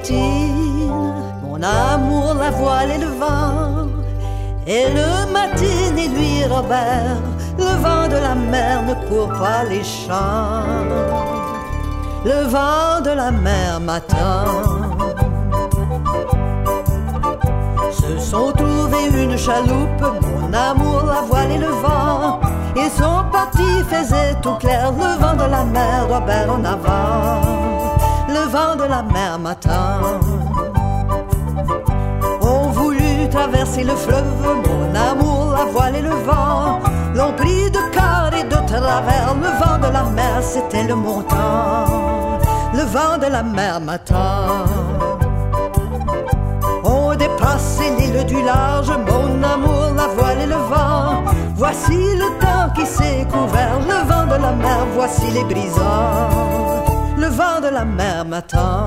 Matine, mon amour, la voile et le vent. Et le Matine et lui Robert, le vent de la mer ne court pas les champs. Le vent de la mer m'attend. Se sont trouvés une chaloupe, mon amour, la voile et le vent. Ils sont partis, faisait tout clair, le vent de la mer, Robert en avant. Le vent de la mer m'attend. On voulut traverser le fleuve, mon amour, la voile et le vent. L'ont pris de quart et de travers, le vent de la mer, c'était le montant. Le vent de la mer m'attend. On dépassait l'île du large, mon amour, la voile et le vent. Voici le temps qui s'est couvert, le vent de la mer, voici les brisants. Le vent de la mer m'attend.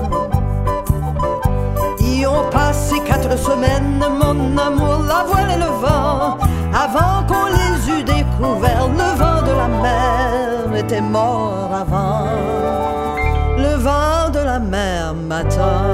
Y ont passé 4 semaines, mon amour, la voile et le vent. Avant qu'on les eût découverts, le vent de la mer était mort avant. Le vent de la mer m'attend.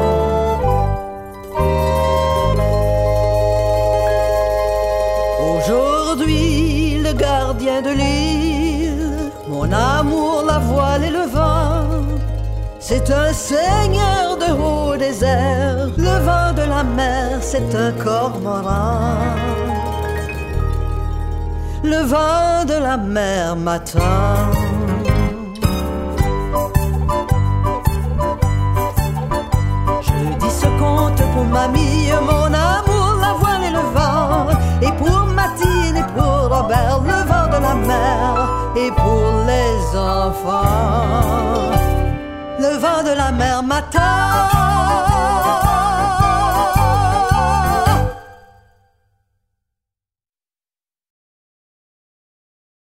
Aujourd'hui, le gardien de l'île, mon amour, la voile et le vent, c'est un seigneur de haut désert. Le vent de la mer, c'est un cormoran. Le vent de la mer m'attend. Je dis ce conte pour mamie, mon amour, la voile et le vent. Et pour Matine et pour Robert, le vent de la mer. Et pour les enfants, le vent de la mer m'attend.